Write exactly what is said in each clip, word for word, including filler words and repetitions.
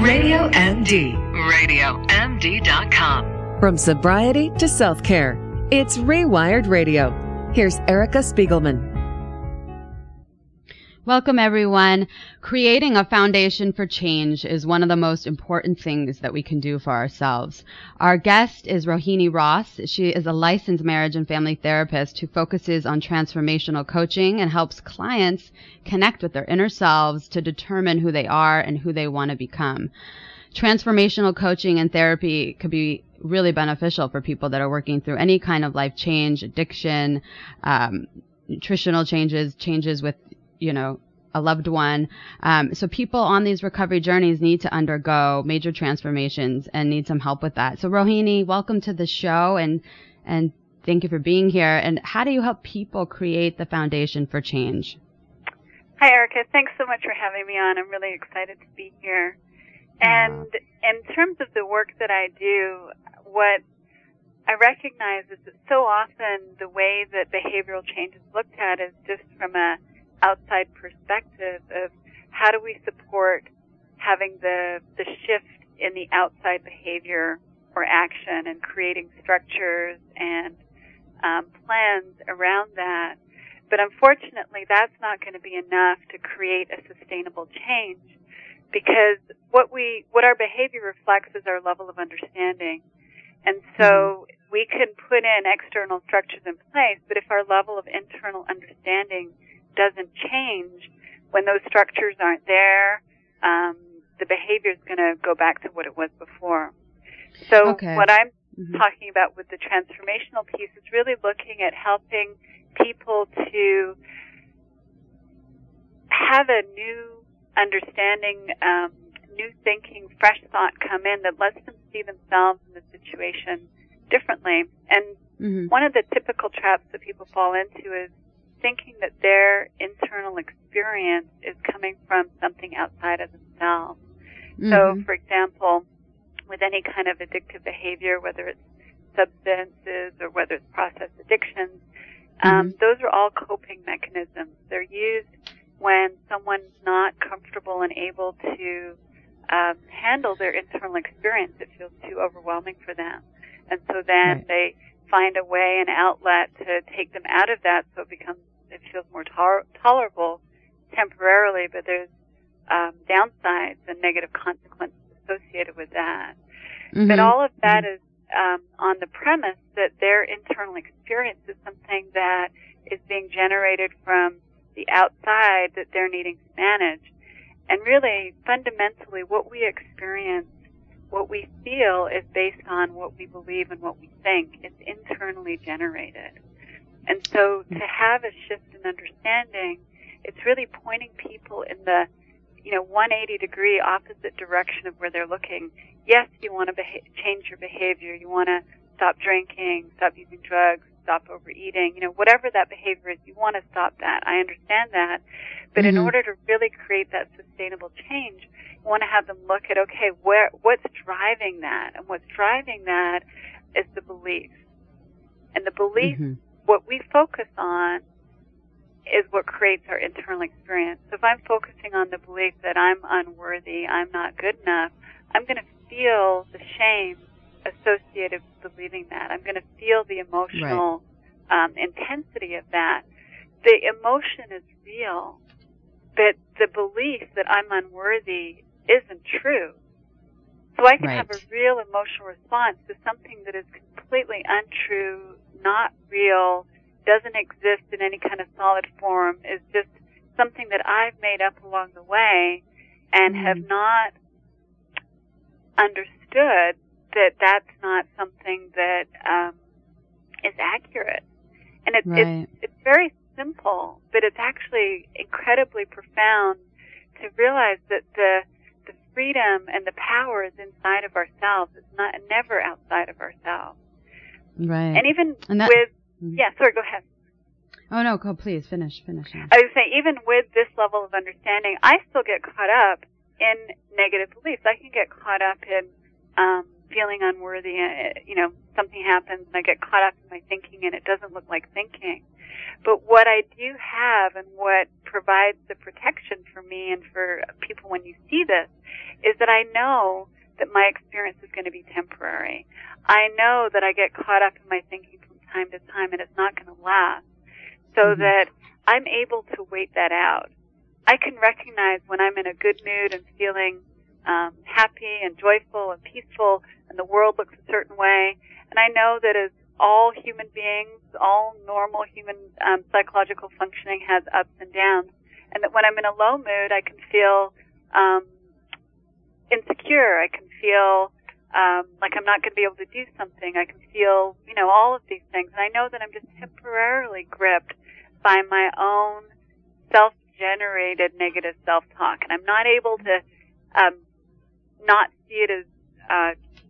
Radio M D. radio M D dot com. From sobriety to self-care, it's Rewired Radio. Here's Erica Spiegelman. Welcome, everyone. Creating a foundation for change is one of the most important things that we can do for ourselves. Our guest is Rohini Ross. She is a licensed marriage and family therapist who focuses on transformational coaching and helps clients connect with their inner selves to determine who they are and who they want to become. Transformational coaching and therapy could be really beneficial for people that are working through any kind of life change, addiction, um, nutritional changes, changes with you know, a loved one. Um, so people on these recovery journeys need to undergo major transformations and need some help with that. So Rohini, welcome to the show and, and thank you for being here. And how do you help people create the foundation for change? Hi, Erica. Thanks so much for having me on. I'm really excited to be here. And in terms of the work that I do, what I recognize is that so often the way that behavioral change is looked at is just from a outside perspective of how do we support having the the shift in the outside behavior or action and creating structures and um, plans around that. But unfortunately, that's not going to be enough to create a sustainable change, because what we what our behavior reflects is our level of understanding. And so mm-hmm. we can put in external structures in place, but if our level of internal understanding doesn't change, when those structures aren't there, um, the behavior is going to go back to what it was before. So okay. what I'm mm-hmm. talking about with the transformational piece is really looking at helping people to have a new understanding, um, new thinking, fresh thought come in that lets them see themselves in the situation differently. And mm-hmm. one of the typical traps that people fall into is thinking that their internal experience is coming from something outside of themselves. Mm-hmm. So, for example, with any kind of addictive behavior, whether it's substances or whether it's process addictions, um, mm-hmm. those are all coping mechanisms. They're used when someone's not comfortable and able to um, handle their internal experience. It feels too overwhelming for them. And so then right. they find a way, an outlet to take them out of that, so it becomes, it feels more to- tolerable temporarily, but there's um, downsides and negative consequences associated with that. Mm-hmm. But all of that mm-hmm. is um, on the premise that their internal experience is something that is being generated from the outside that they're needing to manage. And really, fundamentally, what we experience, what we feel is based on what we believe and what we think. It's internally generated. And so to have a shift in understanding, it's really pointing people in the, you know, one hundred eighty degree opposite direction of where they're looking. Yes, you want to beha- change your behavior. You want to stop drinking, stop using drugs, stop overeating. You know, whatever that behavior is, you want to stop that. I understand that. But mm-hmm. in order to really create that sustainable change, you want to have them look at, okay, where, what's driving that? And what's driving that is the belief. And the belief, mm-hmm. what we focus on is what creates our internal experience. So if I'm focusing on the belief that I'm unworthy, I'm not good enough, I'm going to feel the shame associated with believing that. I'm going to feel the emotional right. um, intensity of that. The emotion is real, but the belief that I'm unworthy isn't true. So I can right. have a real emotional response to something that is completely untrue, not real, doesn't exist in any kind of solid form, is just something that I've made up along the way and mm. have not understood that that's not something that um, is accurate. And it, right. it's, it's very simple, but it's actually incredibly profound to realize that the the freedom and the power is inside of ourselves. It's not never outside of ourselves. Right. And even and that, with mm-hmm. yeah, sorry, go ahead. Oh no, go please finish, finish. I was saying, even with this level of understanding, I still get caught up in negative beliefs. I can get caught up in um, feeling unworthy. Uh, you know, something happens and I get caught up in my thinking and it doesn't look like thinking. But what I do have and what provides the protection for me and for people when you see this is that I know that my experience is going to be temporary. I know that I get caught up in my thinking from time to time and it's not going to last. So mm-hmm. that I'm able to wait that out. I can recognize when I'm in a good mood and feeling um, happy and joyful and peaceful and the world looks a certain way. And I know that as all human beings, all normal human um, psychological functioning has ups and downs. And that when I'm in a low mood, I can feel um, insecure. I can feel um, like I'm not going to be able to do something. I can feel, you know, all of these things. And I know that I'm just temporarily gripped by my own self-generated negative self-talk. And I'm not able to um, not see it as, uh,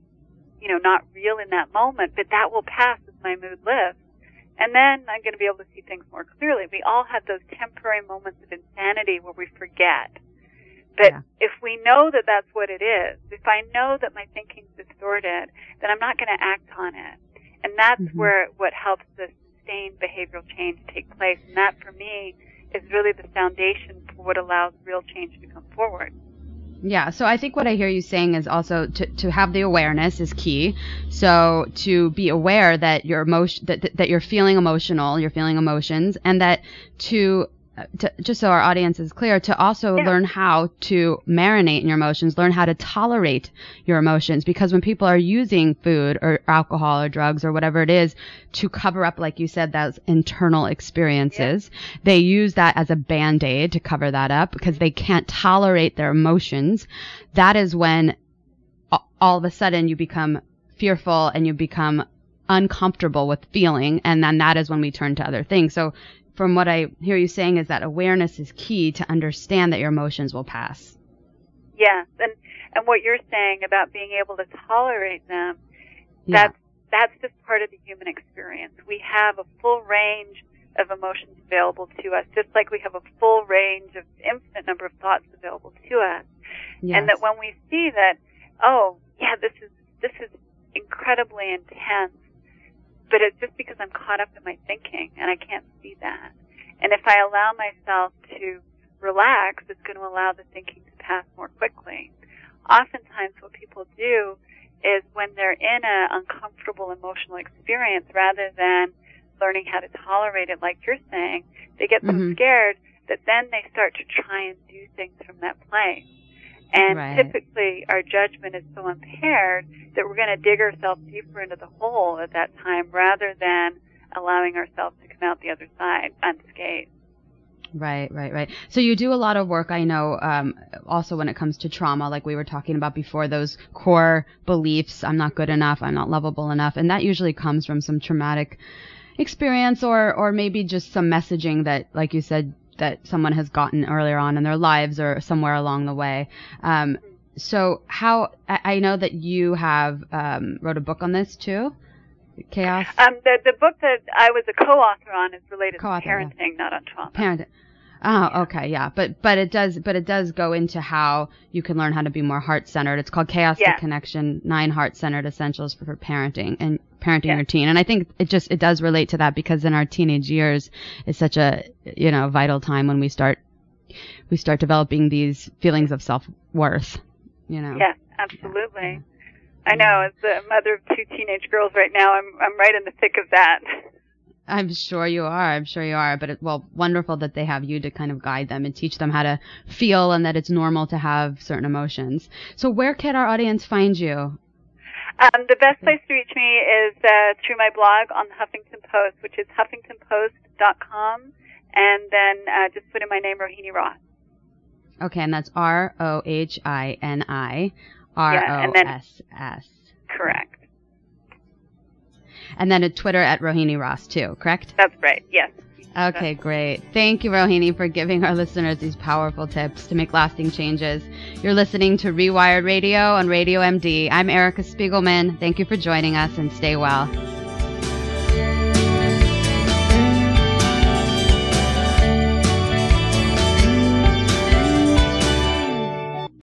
you know, not real in that moment, but that will pass as my mood lifts. And then I'm going to be able to see things more clearly. We all have those temporary moments of insanity where we forget. But yeah. if we know that that's what it is, if I know that my thinking's distorted, then I'm not going to act on it. And that's mm-hmm. where what helps the sustained behavioral change take place. And that, for me, is really the foundation for what allows real change to come forward. Yeah, so I think what I hear you saying is also to, to have the awareness is key. So to be aware that your emotion that that you're feeling emotional, you're feeling emotions, and that to, to just so our audience is clear, to also yeah. learn how to marinate in your emotions, learn how to tolerate your emotions, because when people are using food or alcohol or drugs or whatever it is to cover up, like you said, those internal experiences, yeah. they use that as a Band-Aid to cover that up because they can't tolerate their emotions. That is when all of a sudden you become fearful and you become uncomfortable with feeling, and then that is when we turn to other things. So from what I hear you saying is that awareness is key to understand that your emotions will pass. Yes, and and what you're saying about being able to tolerate them, yeah. that's that's just part of the human experience. We have a full range of emotions available to us, just like we have a full range of infinite number of thoughts available to us. Yes. And that when we see that, oh, yeah, this is this is incredibly intense, but it's just because I'm caught up in my thinking and I can't see that. And if I allow myself to relax, it's going to allow the thinking to pass more quickly. Oftentimes what people do is when they're in an uncomfortable emotional experience, rather than learning how to tolerate it like you're saying, they get so mm-hmm. scared that then they start to try and do things from that place. And right. typically our judgment is so impaired that we're going to dig ourselves deeper into the hole at that time rather than allowing ourselves to come out the other side unscathed. Right, right, right. So you do a lot of work, I know, um, also when it comes to trauma, like we were talking about before, those core beliefs, I'm not good enough, I'm not lovable enough, and that usually comes from some traumatic experience or, or maybe just some messaging that, like you said, that someone has gotten earlier on in their lives or somewhere along the way. Um, so how, I, I know that you have, um, wrote a book on this too, Chaos? Um, the, the book that I was a co-author on is related co-author, to parenting, yeah. not on trauma. Parenting. Oh, yeah. Okay, yeah. But, but it does, but it does go into how you can learn how to be more heart-centered. It's called Chaos yeah. to Connection, Nine Heart-Centered Essentials for, for Parenting and Parenting yeah. Your Teen. And I think it just, it does relate to that because in our teenage years, it's such a, you know, vital time when we start, we start developing these feelings of self-worth, you know? Yeah, absolutely. Yeah. I know, as the mother of two teenage girls right now, I'm, I'm right in the thick of that. I'm sure you are. I'm sure you are. But it, well, wonderful that they have you to kind of guide them and teach them how to feel and that it's normal to have certain emotions. So where can our audience find you? Um, the best place to reach me is uh, through my blog on the Huffington Post, which is huffington post dot com, and then uh, just put in my name, Rohini Ross. Okay, and that's R O H I N I R O S S. Correct. And then at Twitter at Rohini Ross too, correct? That's right, yes. Okay, great. Thank you, Rohini, for giving our listeners these powerful tips to make lasting changes. You're listening to Rewired Radio on Radio M D. I'm Erica Spiegelman. Thank you for joining us and stay well.